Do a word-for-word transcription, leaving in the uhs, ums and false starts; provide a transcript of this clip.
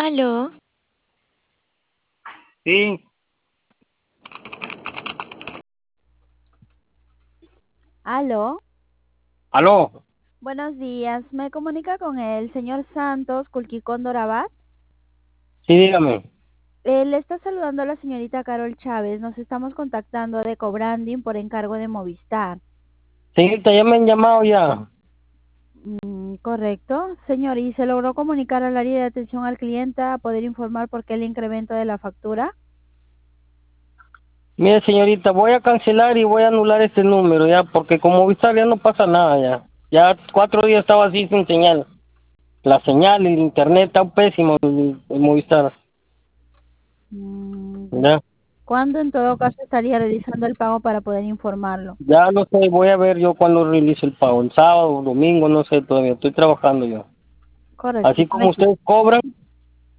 Aló, Sí, Aló, aló, buenos días. ¿Me comunica con el señor Santos Culquicóndor Abad? sí, dígame. Eh, le está saludando la señorita Carol Chávez. Nos estamos contactando de Cobranding por encargo de Movistar. Señorita, ya me han llamado ya. Mm, correcto. Señor, ¿y se logró comunicar al área de atención al cliente a poder informar por qué el incremento de la factura? Mire, señorita, voy a cancelar y voy a anular este número ya, porque como Movistar ya no pasa nada ya. Ya cuatro días estaba así sin señal. La señal, el internet está pésimo el, el Movistar. Mm, Ya, ¿Cuándo en todo caso estaría realizando el pago para poder informarlo? ya no sé, voy a ver yo cuando realizo el pago. El sábado, domingo, no sé todavía. Estoy trabajando yo. Correcto. Así como ustedes cobran,